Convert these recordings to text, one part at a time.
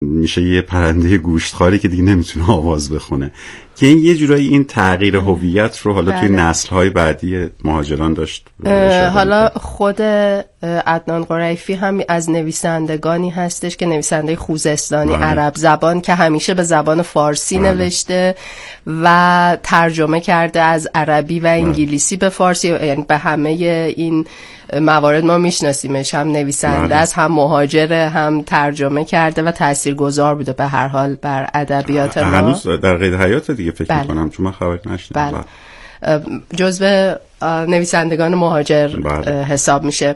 میشه یه پرنده گوشتخواری که دیگه نمیتونه آواز بخونه، که این یه جورایی این تغییر هویت رو حالا توی نسل‌های بعدی مهاجران داشت. حالا خود عدنان قریفی هم از نویسندگانی هستش که نویسنده خوزستانی عرب زبان که همیشه به زبان فارسی نوشته و ترجمه کرده از عربی و انگلیسی به فارسی، یعنی به همه این موارد ما میشناسیمش، هم نویسنده است، هم مهاجره، هم ترجمه کرده و تاثیرگذار بوده به هر حال بر ادبیات ما. هنوز در قید حیات دیگه فکر می‌کنم، چون من خبر نشنیدم. جزو نویسندگان مهاجر حساب میشه.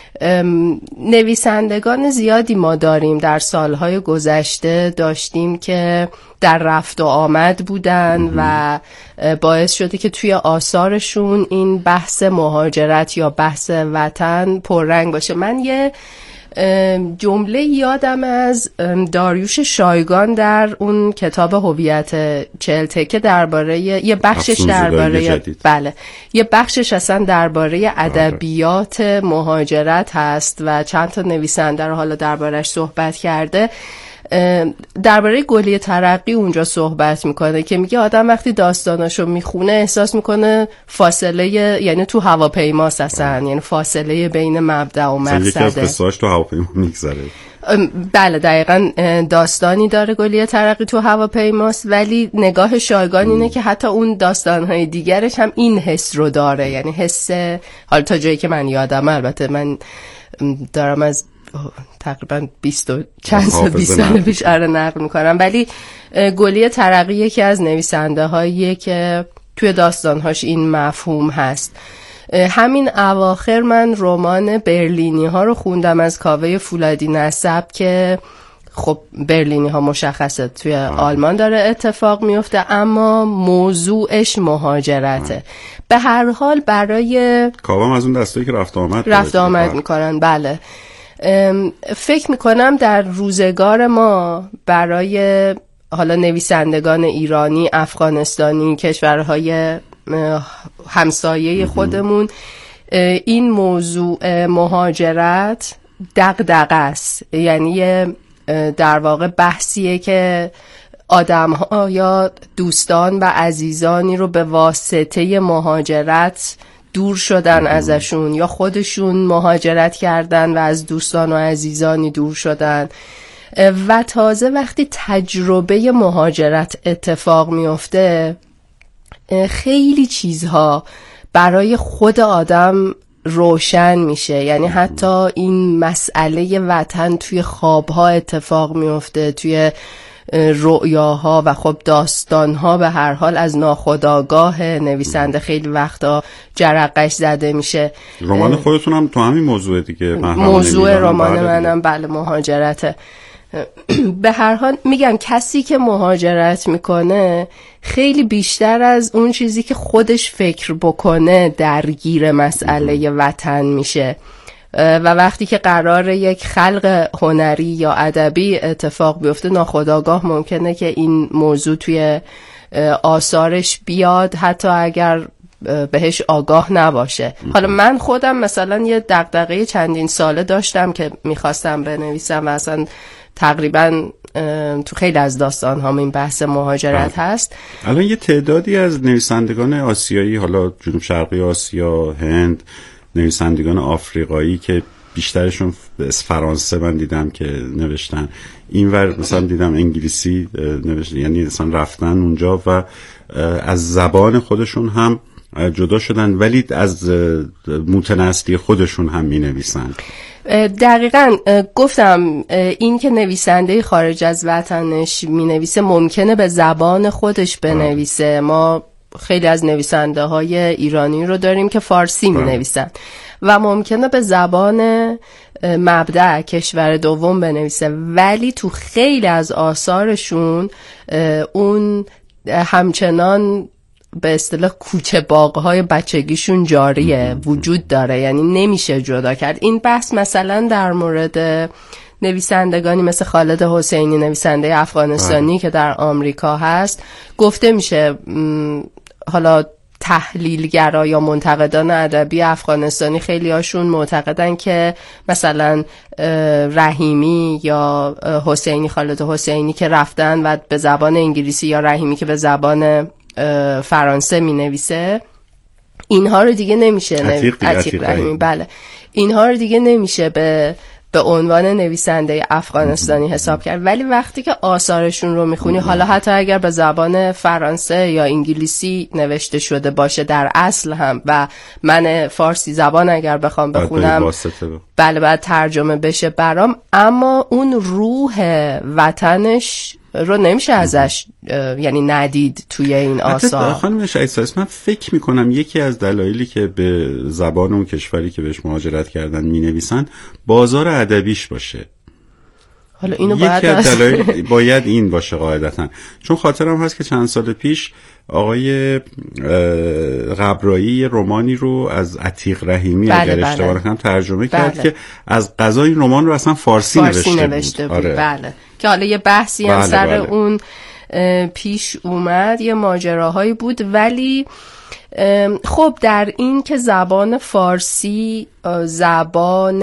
نویسندگان زیادی ما داریم در سالهای گذشته، داشتیم که در رفت و آمد بودن و باعث شده که توی آثارشون این بحث مهاجرت یا بحث وطن پررنگ باشه. من یه جمله یادم از داریوش شایگان در اون کتاب هویت 40 تکه درباره یه بخشش درباره یه بخشش اصلا درباره ادبیات مهاجرت هست و چند تا نویسنده رو حالا درباره‌اش صحبت کرده. درباره گلیه ترقی اونجا صحبت میکنه که میگه آدم وقتی داستاناشو میخونه احساس میکنه فاصله، یعنی تو هواپیماست اصلا، یعنی فاصله بین مبدأ و مقصده. یکی از قصه‌اش تو هواپیما میگذره. بله دقیقاً داستانی داره گلیه ترقی تو هواپیماست، ولی نگاه شایگان اینه که حتی اون داستانهای دیگرش هم این حس رو داره، یعنی حس، حالا تا جایی که من یادم، البته من دارم از تقریبا 20 سال پیش نقل میکنم، ولی گلیه ترقی یکی از نویسنده هاییه که توی داستانهاش این مفهوم هست. همین اواخر من رمان برلینی ها رو خوندم از کاوه فولادی نسب که خب برلینی ها مشخصه توی آلمان داره اتفاق میفته، اما موضوعش مهاجرته. به هر حال برای کاوه از اون دستایی که رفت آمد میکنن. بله فکر میکنم در روزگار ما برای حالا نویسندگان ایرانی، افغانستانی، کشورهای همسایه خودمون این موضوع مهاجرت دغدغه است، یعنی در واقع بحثیه که آدم‌ها یا دوستان و عزیزانی رو به واسطه مهاجرت دور شدن ازشون یا خودشون مهاجرت کردن و از دوستان و عزیزانی دور شدن، و تازه وقتی تجربه مهاجرت اتفاق میفته خیلی چیزها برای خود آدم روشن میشه. یعنی حتی این مسئله وطن توی خوابها اتفاق میفته، توی رؤیاها و خب داستانها به هر حال از ناخودآگاه نویسنده خیلی وقتا جرقش زده میشه. رمان خودتون هم تو همین موضوع دیگه، موضوع رمان منم بله مهاجرته. به هر حال میگم کسی که مهاجرت میکنه خیلی بیشتر از اون چیزی که خودش فکر بکنه درگیر مسئله وطن میشه و وقتی که قراره یک خلق هنری یا ادبی اتفاق بیفته ناخودآگاه ممکنه که این موضوع توی آثارش بیاد حتی اگر بهش آگاه نباشه. حالا من خودم مثلا یه دغدغه چندین ساله داشتم که میخواستم بنویسم و اصلا تقریبا تو خیلی از داستان هم این بحث مهاجرت هست. الان یه تعدادی از نویسندگان آسیایی، حالا جنوب شرقی آسیا، هند، نویسندگان آفریقایی که بیشترشون فرانسه من دیدم که نوشتن، اینور مثلا دیدم انگلیسی نوشتن، یعنی مثلا رفتن اونجا و از زبان خودشون هم جدا شدن ولی از متناسلی خودشون هم می نویسن. دقیقاً گفتم این که نویسنده خارج از وطنش می نویسه ممکنه به زبان خودش بنویسه. ما خیلی از نویسنده های ایرانی رو داریم که فارسی می نویسن و ممکنه به زبان مبدأ کشور دوم بنویسه، ولی تو خیلی از آثارشون اون همچنان به اصطلاح کوچه باغ‌های بچگیشون جاریه، وجود داره، یعنی نمیشه جدا کرد. این بحث مثلا در مورد نویسندگانی مثل خالد حسینی، نویسنده افغانستانی که در آمریکا هست، گفته میشه. حالا تحلیلگرا یا منتقدان ادبی افغانستانی خیلی هاشون معتقدن که مثلا رحیمی یا حسینی، خالد حسینی که رفتن و به زبان انگلیسی یا رحیمی که به زبان فرانسه می نویسه، اینها رو دیگه نمیشه عتیق رحیمی، بله، اینها رو دیگه نمیشه به عنوان نویسنده افغانستانی حساب کرد. ولی وقتی که آثارشون رو میخونی، حالا حتی اگر به زبان فرانسه یا انگلیسی نوشته شده باشه در اصل هم، و من فارسی زبان اگر بخوام بخونم بله بعد ترجمه بشه برام، اما اون روح وطنش رو نمیشه ازش یعنی ندید توی این آثار. خانم شایسته، من فکر میکنم یکی از دلایلی که به زبان اون کشوری که بهش مهاجرت کردن مینویسن بازار ادبیش باشه. حالا اینو یکی از دلایل باید این باشه قاعدتا، چون خاطرم هست که چند سال پیش آقای قبرایی رمانی رو از عتیق رحیمی اگر اشتباه نکنم ترجمه کرد که از قضا این رمان رو اصلا فارسی نوشته بود. آره. بله. که حالا یه بحثی هم سر اون پیش اومد، یه ماجراهایی بود، ولی خب در این که زبان فارسی زبان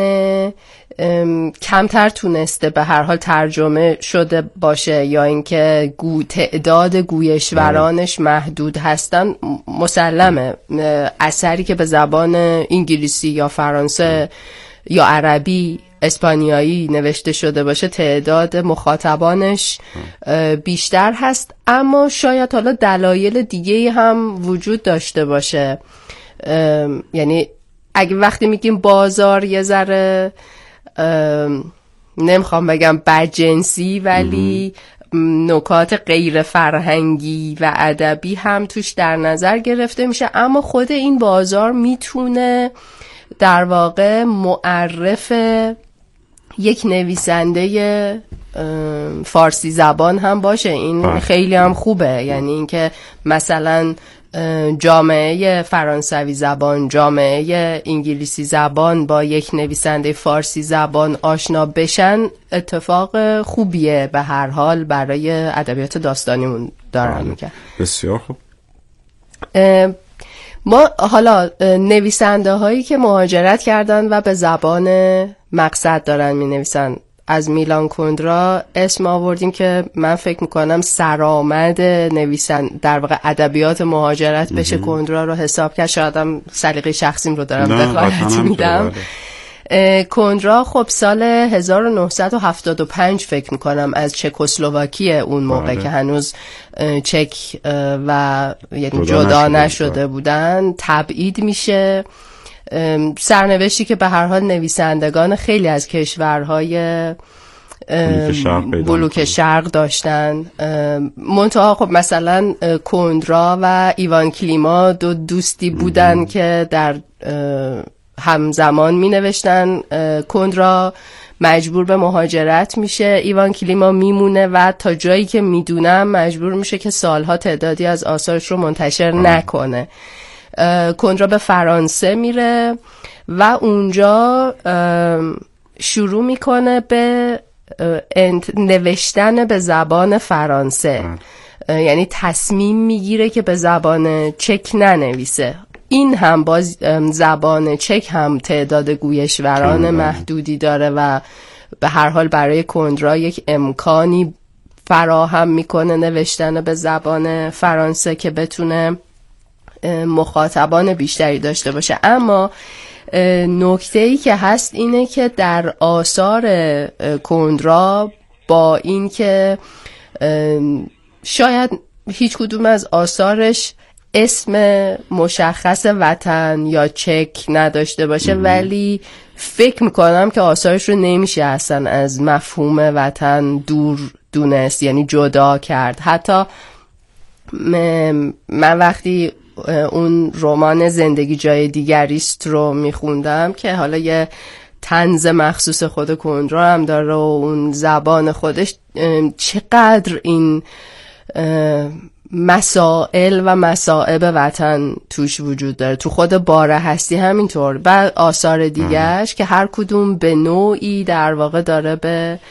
کمتر تونسته به هر حال ترجمه شده باشه یا اینکه تعداد گویشورانش محدود هستن، مسلمه اثری که به زبان انگلیسی یا فرانسه یا عربی اسپانیایی نوشته شده باشه تعداد مخاطبانش بیشتر هست. اما شاید حالا دلایل دیگه هم وجود داشته باشه، یعنی اگه وقتی میگیم بازار یه ذره نمیخوام بگم بدجنسی، ولی نکات غیر فرهنگی و ادبی هم توش در نظر گرفته میشه، اما خود این بازار میتونه در واقع معرف یک نویسنده فارسی زبان هم باشه. این خیلی هم خوبه، یعنی اینکه مثلا جامعه فرانسوی زبان، جامعه انگلیسی زبان با یک نویسنده فارسی زبان آشنا بشن اتفاق خوبیه به هر حال برای ادبیات داستانیمون دارن میگن. بسیار خوب. ما حالا نویسنده هایی که مهاجرت کردن و به زبان مقصد دارن می نویسن، از میلان کندرا اسم آوردیم که من فکر میکنم سرآمد در واقع ادبیات مهاجرت بشه کندرا رو حساب کرد. شاید هم سلیقه شخصیم رو دارم دخالت میدم. کندرا خب سال 1975 فکر میکنم از چکسلواکی اون موقع که هنوز چک و یعنی جدا نشده بودن تبعید میشه. سرنوشتی که به هر حال نویسندگان خیلی از کشورهای بلوک شرق داشتن. منتها خب مثلا کندرا و ایوان کلیما دو دوستی بودن که در همزمان می نوشتن. کندرا مجبور به مهاجرت میشه، ایوان کلیما میمونه و تا جایی که میدونم مجبور میشه که سالها تعدادی از آثارش رو منتشر نکنه. کندرا به فرانسه میره و اونجا شروع میکنه به نوشتن به زبان فرانسه، یعنی تصمیم میگیره که به زبان چک ننویسه. این هم باز زبان چک هم تعداد گویشوران محدودی داره و به هر حال برای کندرا یک امکانی فراهم میکنه نوشتن به زبان فرانسه که بتونه مخاطبان بیشتری داشته باشه. اما نکته‌ای که هست اینه که در آثار کندرا با این که شاید هیچ کدوم از آثارش اسم مشخص وطن یا چک نداشته باشه، ولی فکر میکنم که آثارش رو نمیشه اصلا از مفهوم وطن دور دونست، یعنی جدا کرد. حتی من وقتی اون رمان زندگی جای دیگریست رو میخوندم که حالا یه طنز مخصوص خود کندرا هم داره و اون زبان خودش، چقدر این مسائل و مصائب وطن توش وجود داره. تو خود باره هستی همینطور و آثار دیگهش که هر کدوم به نوعی در واقع داره به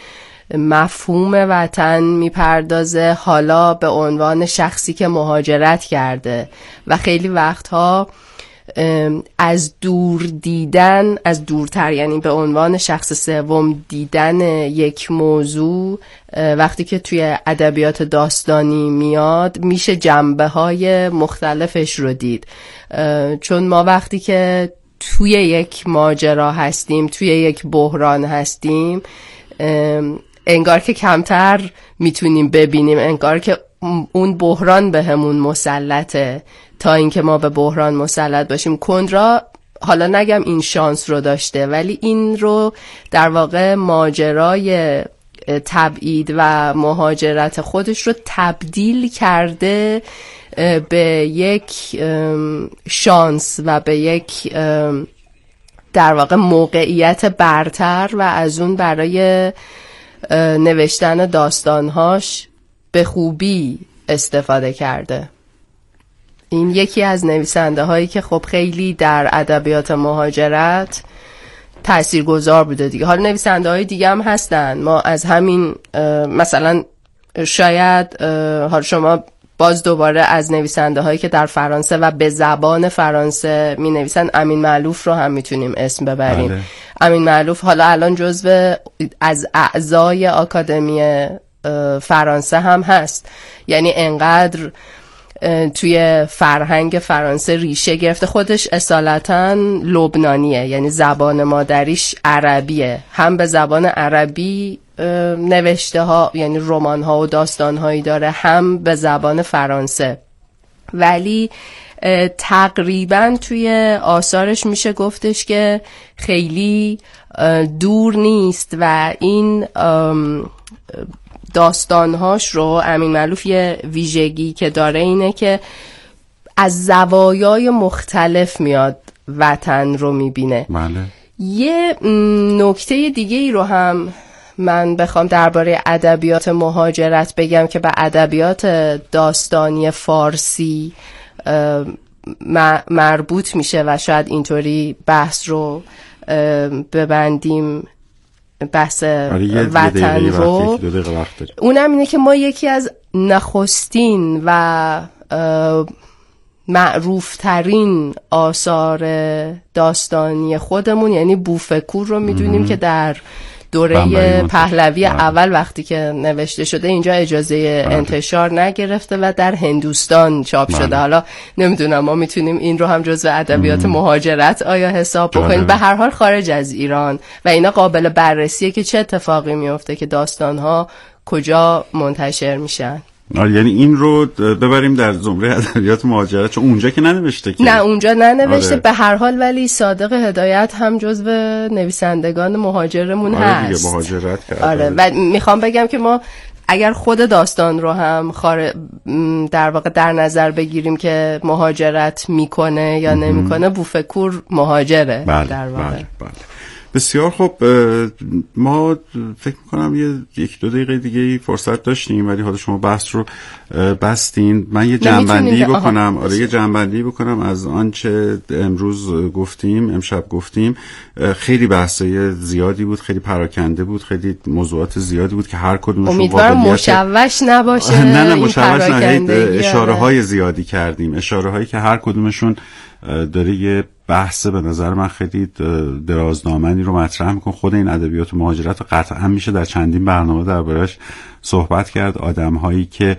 مفهوم وطن میپردازه، حالا به عنوان شخصی که مهاجرت کرده و خیلی وقتها از دور دیدن، از دورتر، یعنی به عنوان شخص سوم دیدن یک موضوع وقتی که توی ادبیات داستانی میاد میشه جنبه‌های مختلفش رو دید. چون ما وقتی که توی یک ماجرا هستیم، توی یک بحران هستیم، انگار که کمتر میتونیم ببینیم، انگار که اون بحران بهمون مسلطه تا اینکه ما به بحران مسلط باشیم. کندرا حالا نگم این شانس رو داشته، ولی این رو در واقع ماجرای تبعید و مهاجرت خودش رو تبدیل کرده به یک شانس و به یک در واقع موقعیت برتر و از اون برای نوشتن داستانهاش به خوبی استفاده کرده. این یکی از نویسنده هایی که خب خیلی در ادبیات مهاجرت تاثیرگذار بوده دیگه. حالا نویسنده های دیگه هم هستن، ما از همین مثلا شاید حالا شما باز دوباره از نویسنده هایی که در فرانسه و به زبان فرانسه می نویسن امین معلوف رو هم میتونیم اسم ببریم. بله. امین معلوف حالا الان جزو از اعضای آکادمی فرانسه هم هست، یعنی انقدر توی فرهنگ فرانسه ریشه گرفته. خودش اصالتاً لبنانیه، یعنی زبان مادریش عربیه، هم به زبان عربی نوشته ها، یعنی رمان ها و داستان هایی داره، هم به زبان فرانسه. ولی تقریباً توی آثارش میشه گفتش که خیلی دور نیست و این داستانهاش رو امین معلوف یه ویژگی که داره اینه که از زوایای مختلف میاد وطن رو میبینه. بله. یه نکته دیگه ای رو هم من بخوام درباره ادبیات مهاجرت بگم که به ادبیات داستانی فارسی مربوط میشه و شاید اینطوری بحث رو ببندیم، بحث وطن رو. اونم اینه که ما یکی از نخستین و معروفترین آثار داستانی خودمون یعنی بوفکور رو میدونیم که در دوره پهلوی اول وقتی که نوشته شده اینجا اجازه انتشار نگرفته و در هندوستان چاپ شده. حالا نمیدونم ما میتونیم این رو هم جزو ادبیات مهاجرت آیا حساب بکنیم؟ به هر حال خارج از ایران و اینا قابل بررسیه که چه اتفاقی میفته که داستانها کجا منتشر میشن. یعنی این رو ببریم در زمره ادبیات مهاجرت، چون اونجا که ننوشته که. نه اونجا ننوشته. به هر حال ولی صادق هدایت هم جزو نویسندگان مهاجرمون هست. دیگه مهاجرت کرده. آره و میخوام بگم که ما اگر خود داستان رو هم در واقع در نظر بگیریم که مهاجرت میکنه یا نمیکنه، بوفکور مهاجره. بله، در واقع. بله. بسیار خوب. ما فکر میکنم یک دو دقیقه دیگه فرصت داشتیم ولی حالا شما بحث رو بستین. من یه جمع‌بندی بکنم. آره یه جمع‌بندی بکنم از آنچه امروز گفتیم، امشب گفتیم. خیلی بحثای زیادی بود، خیلی پراکنده بود، خیلی موضوعات زیادی بود که هر کدومشون امیدوارم مشوش نباشه. نه مشوش نه. اشاره های زیادی کردیم، اشاره هایی که هر کدومشون داره یه بحث به نظر من خیلی درازدامنی رو مطرح میکنه. خود این ادبیات مهاجرت قطعا میشه در چندین برنامه دربارش صحبت کرد. آدم هایی که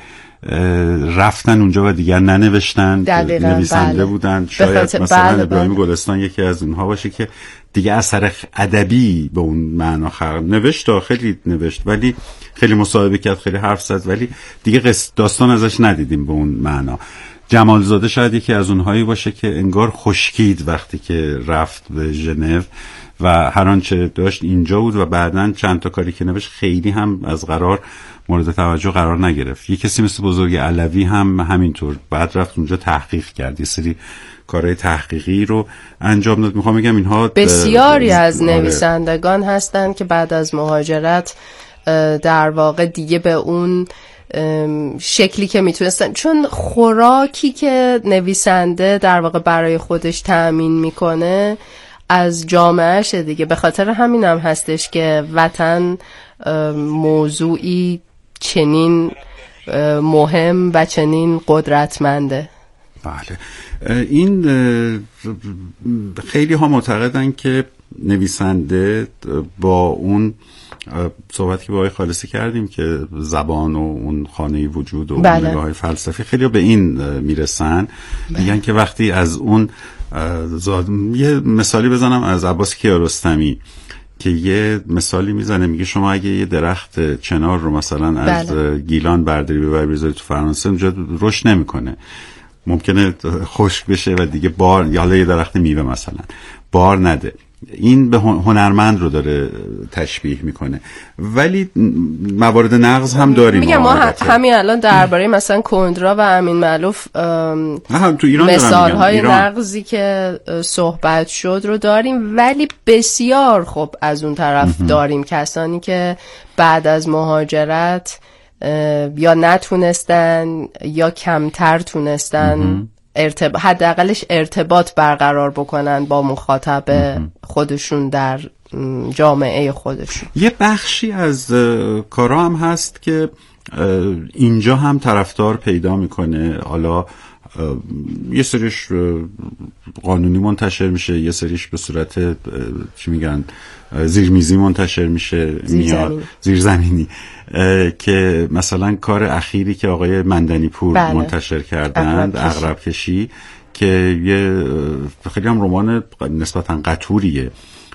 رفتن اونجا و دیگر ننوشتن، نویسنده بودن. شاید مثلا ابراهیم گلستان یکی از اونها باشه که دیگه اثر ادبی به اون معنا نوشت، خیلی نوشت ولی خیلی مصاحبه کرد، خیلی حرف زد ولی دیگه داستان ازش ندیدیم به اون معنا. جمالزاده شاید یکی از اونهایی باشه که انگار خشکید وقتی که رفت به ژنو و هر آنچه داشت اینجا بود و بعداً چند تا کاری که نوشت خیلی هم از قرار مورد توجه قرار نگرفت. یه کسی مثل بزرگ علوی هم همینطور بعد رفت اونجا تحقیق کرد، یه سری کارهای تحقیقی رو انجام داد. میخوام بگم اینها بسیاری از نویسندگان هستن که بعد از مهاجرت در واقع دیگه به اون شکلی که میتونستن، چون خوراکی که نویسنده در واقع برای خودش تأمین میکنه از جامعهشه دیگه. به خاطر همینم هستش که وطن موضوعی چنین مهم و چنین قدرتمنده. بله، این خیلی ها معتقدن که نویسنده با اون صحبتی که با آقای خالصی کردیم که زبان و اون خانه وجود و بله. نگاه فلسفی خیلی به این میرسن. میگن که وقتی از اون یه مثالی بزنم از عباس کیارستمی که یه مثالی میزنه، میگه شما اگه یه درخت چنار رو مثلا از گیلان برداری ببری بذاری تو فرانسه، اونجا رشد نمیکنه، ممکنه خشک بشه و دیگه بار، یا یه درخت میوه مثلا بار نده. این به هنرمند رو داره تشبیه میکنه. ولی موارد نقض هم داریم. میگم ما همین الان درباره مثلا کندرا و امین معلوف تو ایران مثالهای نقضی که صحبت شد رو داریم، ولی بسیار خب از اون طرف داریم کسانی که بعد از مهاجرت یا نتونستن یا کمتر تونستن حداقلش ارتباط برقرار بکنن با مخاطب خودشون در جامعه خودشون. یه بخشی از کارا هم هست که اینجا هم طرفدار پیدا میکنه. حالا یه سریش قانونی منتشر میشه، یه سریش به صورت چی میگن زیرمیزی منتشر میشه، زیرزمینی که مثلا کار اخیری که آقای مندنی پور منتشر کردند، عقرب کشی، که یه خیلی هم رمان نسبتا قطوریه،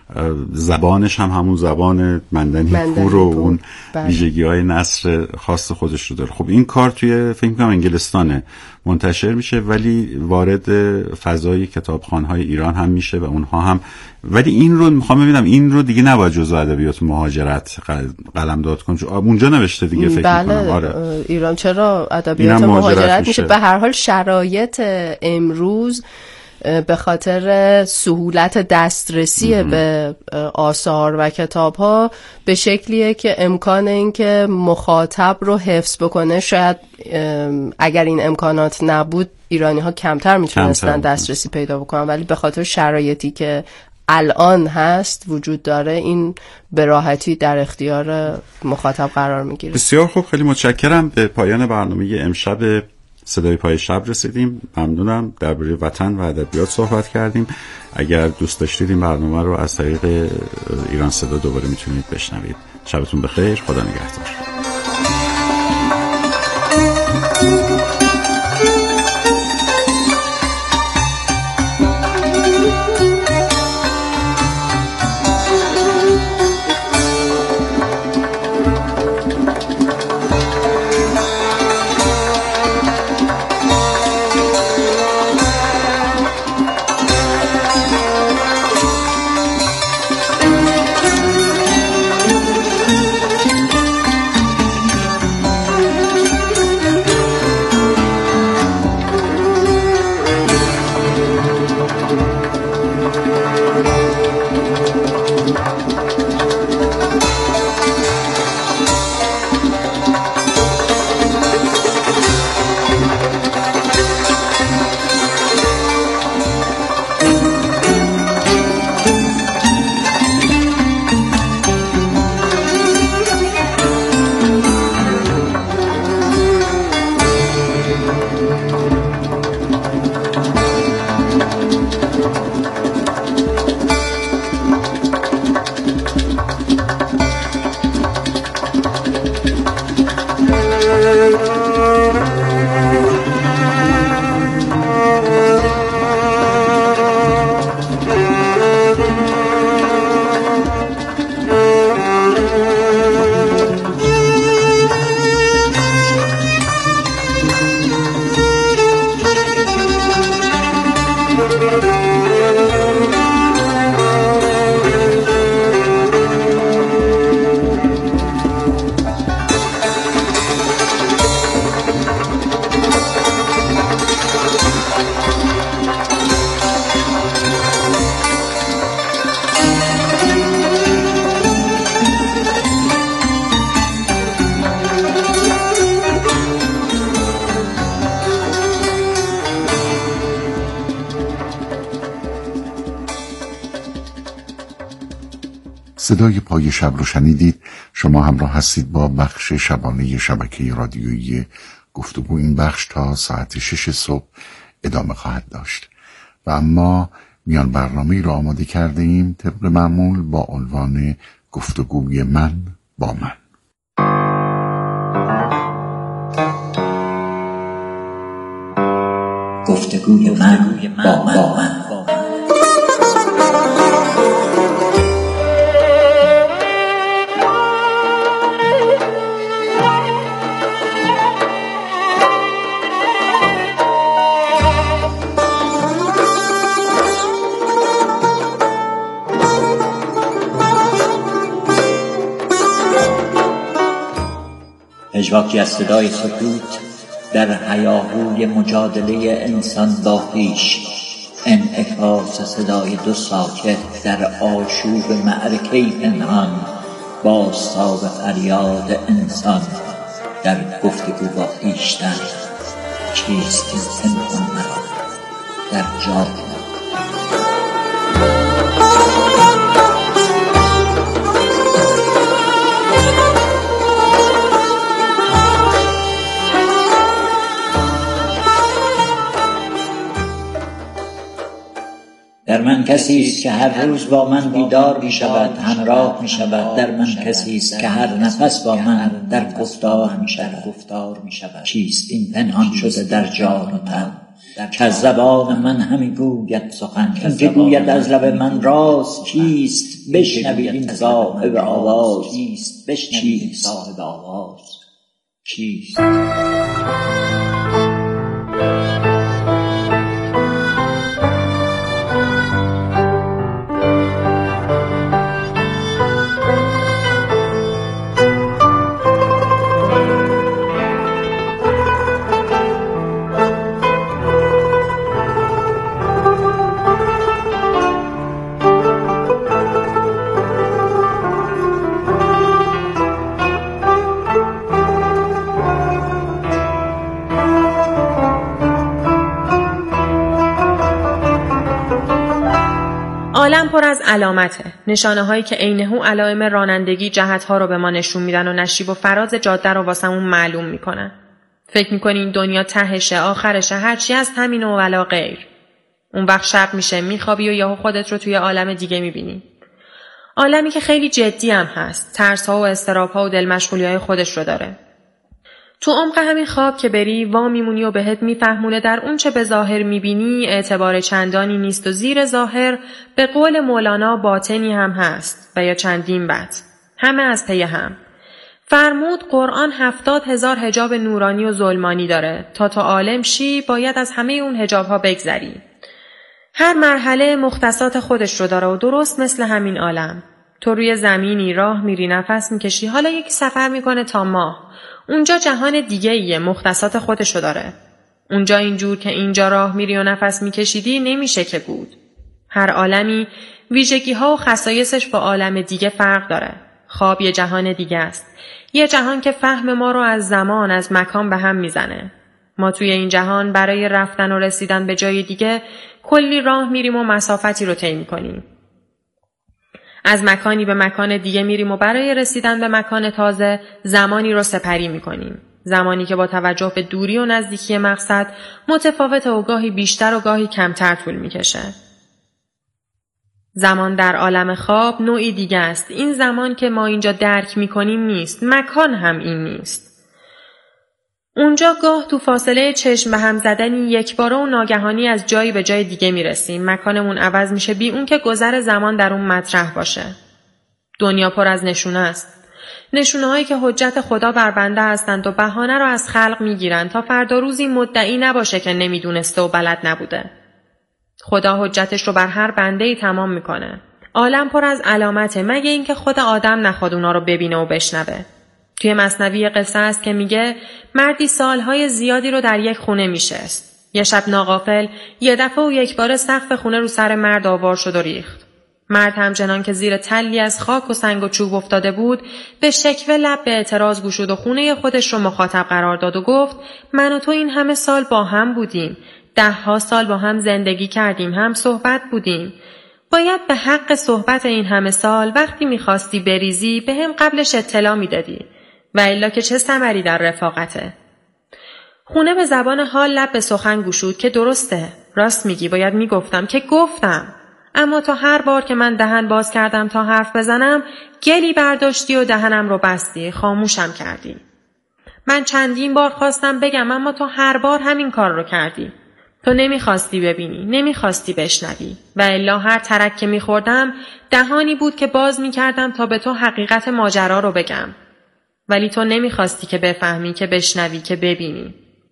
زبانش هم همون زبان مندنی پور و اون ویژگی‌های نثر خاص خودش رو داره. خب این کار توی فکر کنم انگلستانه منتشر میشه، ولی وارد فضای کتابخوان‌های ایران هم میشه و اونها هم. ولی این رو میخوام ببینم این رو دیگه نباید جزء ادبیات مهاجرت قلمداد کنم، چون اونجا نوشته دیگه فکر می‌کنم. آره ایران چرا ادبیات مهاجرت میشه؟ به هر حال شرایط امروز به خاطر سهولت دسترسی به آثار و کتاب‌ها به شکلیه که امکان این که مخاطب رو حفظ بکنه، شاید اگر این امکانات نبود ایرانی‌ها کمتر میتونستن دسترسی پیدا بکنن، ولی به خاطر شرایطی که الان هست وجود داره، این به راحتی در اختیار مخاطب قرار میگیره. بسیار خوب، خیلی متشکرم. به پایان برنامه امشب صدای پای شب رسیدیم. ممنونم. درباره وطن و ادبیات صحبت کردیم. اگر دوست داشتید این برنامه رو از طریق ایران صدا دوباره میتونید بشنوید. شبتون بخیر. خدا نگهدار. صدای پای شب رو شنیدید. شما همراه هستید با بخش شبانه شبکه رادیویی گفتگو. این بخش تا ساعت 6 صبح ادامه خواهد داشت و اما میان برنامه‌ای را آماده کرده ایم طبق معمول با عنوان گفتگوی من با من. گفتگوی من با من. پژواکی از صدای سکوت در هیاهوی مجادله انسان با خویش، انعکاس صدای دو ساکت در آشوب معرکه پنهان، بازتاب فریاد انسان در گفتگو با خویشتن. چیست این پنهان مرا در جا؟ در من کسی است که هر روز با من بیدار می شود، همراه می شود. در من کسی است که هر نفس با من در گفتار می شود. چیست این پنهان شده در جان و تن که از زبان من همی گوید سخن، که گوید از لب من راز؟ چیست بشنوید این صاحب آواز؟ چیست؟ عالم پر از علامته، نشانه هایی که عینه‌هو علائم رانندگی جهت‌ها رو به ما نشون میدن و نشیب و فراز جاده رو واسمون معلوم میکنن. فکر میکنی این دنیا تهشه، آخرشه، هرچی از همین و ولا غیر. اون وقت شب میشه، میخوابی و یهو خودت رو توی عالم دیگه میبینی. عالمی که خیلی جدی هم هست، ترس‌ها و اضطراب‌ها و دلمشغولی‌های خودش رو داره. تو عمق همین خواب که بری وا میمونی و بهت میفهمونه در اون چه به ظاهر میبینی اعتبار چندانی نیست و زیر ظاهر به قول مولانا باطنی هم هست و یا چندین بط، همه از پی هم. فرمود قرآن 70,000 حجاب نورانی و ظلمانی داره، تا تو عالم شی باید از همه اون حجابها بگذری. هر مرحله مختصات خودش رو داره و درست مثل همین عالم. تو روی زمینی راه میری، نفس میکشی، حالا یکی سفر میکنه تا ماه. اونجا جهان دیگه ایه، مختصات خودشو داره. اونجا اینجور که اینجا راه میری و نفس میکشیدی نمیشه که بود. هر عالمی ویژگی ها و خصایصش با عالم دیگه فرق داره. خواب یه جهان دیگه است. یه جهان که فهم ما رو از زمان، از مکان به هم میزنه. ما توی این جهان برای رفتن و رسیدن به جای دیگه کلی راه میریم و مسافتی رو طی میکنیم. از مکانی به مکان دیگه میریم و برای رسیدن به مکان تازه زمانی رو سپری میکنیم. زمانی که با توجه به دوری و نزدیکی مقصد متفاوت و گاهی بیشتر و گاهی کمتر طول میکشه. زمان در عالم خواب نوعی دیگه است. این زمان که ما اینجا درک میکنیم نیست. مکان هم این نیست. اونجا گاه تو فاصله چشم به هم زدنی یکباره و ناگهانی از جایی به جای دیگه میرسیم. مکانمون عوض میشه بی اون که گذر زمان در اون مطرح باشه. دنیا پر از نشونه است. نشونه هایی که حجت خدا بر بنده هستند و بهانه رو از خلق میگیرن تا فردا روزی مدعی نباشه که نمیدونسته و بلد نبوده. خدا حجتش رو بر هر بنده‌ای تمام میکنه. عالم پر از علامته، مگه اینکه خود آدم نخواد اونا رو ببینه و بشنوه. توی مثنوی قصه است که میگه مردی سالهای زیادی رو در یک خونه میشست. یه شب ناغافل یه دفعه و یک بار سقف خونه رو سر مرد آوار شد و ریخت. مرد همچنان که زیر تلی از خاک و سنگ و چوب افتاده بود به شکوه لب به اعتراض گشود و خونه خودش رو مخاطب قرار داد و گفت من و تو این همه سال با هم بودیم. 10 سال با هم زندگی کردیم، هم صحبت بودیم. باید به حق صحبت این همه سال وقتی میخواستی بریزی به هم قبلش اطلاع میدادی و الا که چه ثمری در رفاقته. خونه به زبان حال لب به سخن گشود که درسته، راست میگی، باید میگفتم که گفتم، اما تا هر بار که من دهن باز کردم تا حرف بزنم گلی برداشتی و دهنم رو بستی، خاموشم کردی. من چندین بار خواستم بگم اما تو هر بار همین کار رو کردی. تو نمیخواستی ببینی، نمیخواستی بشنوی و الا هر ترک که میخوردم دهانی بود که باز میکردم تا به تو حقیقت ماجرا رو بگم. ولی تو نمیخواستی که بفهمی، که بشنوی، که ببینی.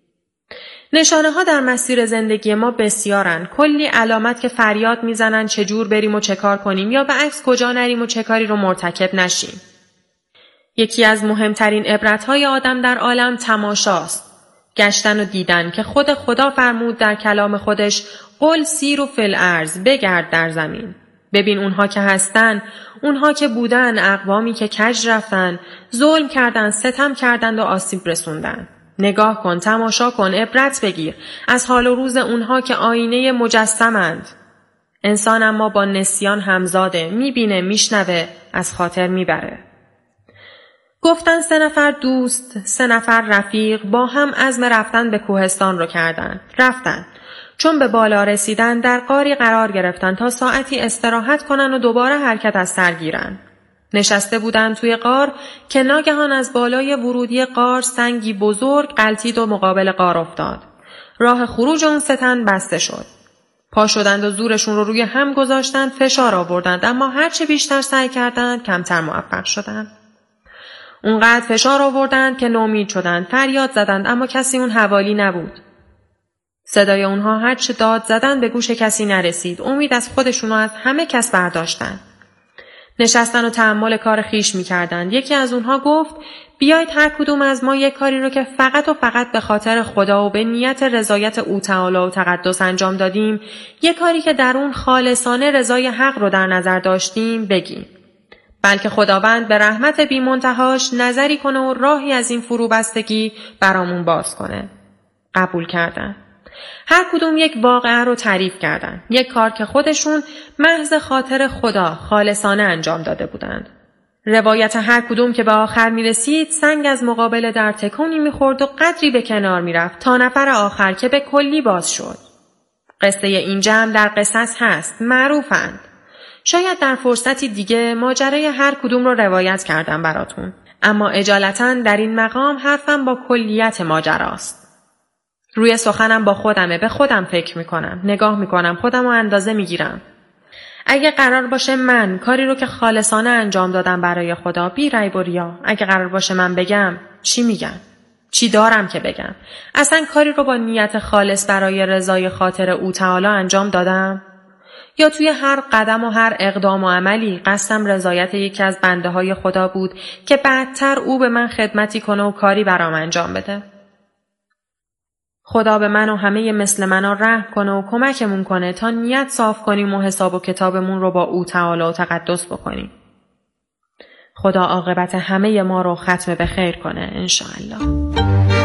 نشانه ها در مسیر زندگی ما بسیارن، کلی علامت که فریاد میزنن چجور بریم و چه کار کنیم یا به عکس کجا نریم و چه کاری رو مرتکب نشیم. یکی از مهمترین عبرت‌های آدم در عالم تماشاست. گشتن و دیدن که خود خدا فرمود در کلام خودش قل سیروا فی الارض، بگرد در زمین. ببین اونها که هستن، اونها که بودن، اقوامی که کج رفتن، ظلم کردن، ستم کردند و آسیب رسوندن. نگاه کن، تماشا کن، عبرت بگیر از حال و روز اونها که آینه مجسمند. انسان اما با نسیان همزاده، میبینه، میشنوه، از خاطر میبره. گفتن 3 نفر دوست، 3 نفر رفیق با هم عزم رفتن به کوهستان رو کردن. رفتن. چون به بالا رسیدن در غاری قرار گرفتن تا ساعتی استراحت کنن و دوباره حرکت از سر گیرن. نشسته بودن توی غار که ناگهان از بالای ورودی غار سنگی بزرگ غلتید و مقابل غار افتاد. راه خروج اون 3 تن بسته شد. پا شدند و زورشون رو روی هم گذاشتند، فشار آوردند، اما هرچه بیشتر سعی کردند کمتر موفق شدند. اونقدر فشار آوردند که نومید شدند، فریاد زدند، اما کسی اون حوالی نبود. صدای اونها هرچه داد زدند به گوش کسی نرسید. امید از خودشون و از همه کس برداشتند. نشستن و تأمل کار خیش می‌کردند. یکی از اونها گفت بیایید هر کدوم از ما یک کاری رو که فقط و فقط به خاطر خدا و به نیت رضایت او تعالی و تقدس انجام دادیم، یک کاری که در اون خالصانه رضای حق رو در نظر داشتیم بگیم. بلکه خداوند به رحمت بی منتهاش نظری کنه و راهی از این فروبستگی برامون باز کنه. قبول کردن. هر کدوم یک واقعه رو تعریف کردن. یک کار که خودشون محض خاطر خدا خالصانه انجام داده بودند. روایت هر کدوم که به آخر می رسید سنگ از مقابل در تکونی می خورد و قدری به کنار می رفت تا نفر آخر که به کلی باز شد. قصه این جمع در قصص هست. معروفند. شاید در فرصتی دیگه ماجرای هر کدوم رو روایت کردم براتون. اما اجالتا در این مقام حرفم با کلیت ماجراست. روی سخنم با خودمه، به خودم فکر میکنم، نگاه میکنم، خودم رو اندازه میگیرم. اگه قرار باشه من کاری رو که خالصانه انجام دادم برای خدا بی ریب و ریا، اگه قرار باشه من بگم، چی میگم؟ چی دارم که بگم؟ اصلا کاری رو با نیت خالص برای رضای خاطر او تعالی انجام دادم؟ یا توی هر قدم و هر اقدام و عملی قصدم رضایت یکی از بنده های خدا بود که بعدتر او به من خدمتی کنه و کاری برام انجام بده؟ خدا به من و همه مثل منا رحم کنه و کمکمون کنه تا نیت صاف کنیم و حساب و کتابمون رو با او تعالی و تقدس بکنیم. خدا عاقبت همه ما رو ختم به خیر کنه انشاءالله.